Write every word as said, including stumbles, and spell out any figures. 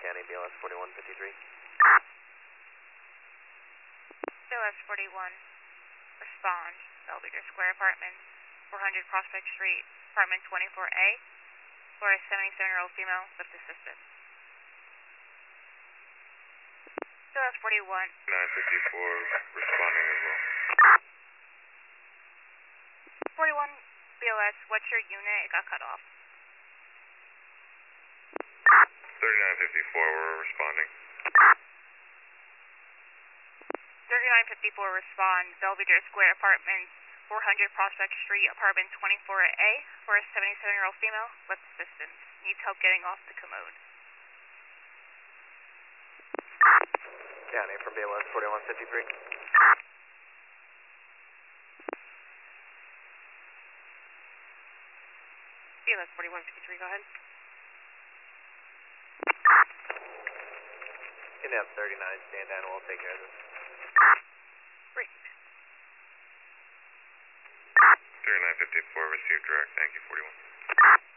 County, B L S forty-one fifty-three. B L S forty-one, respond, Belvedere Square Apartments, four hundred Prospect Street, Apartment twenty-four A, for a seventy-seven-year-old female with assistance. B L S forty-one. nine fifty-four, responding as well. forty-one B L S, what's your unit? It got cut off. thirty-nine fifty-four, we're responding. thirty-nine fifty-four, respond, Belvedere Square Apartments, four hundred Prospect Street, Apartment twenty-four A, for a seventy-seven-year-old female with assistance. Needs help getting off the commode. County from B L S forty-one fifty-three. B L S forty-one fifty-three, go ahead. You can have thirty-nine stand down and we'll take care of this. Great. thirty-nine fifty-four, received direct, thank you, forty-one.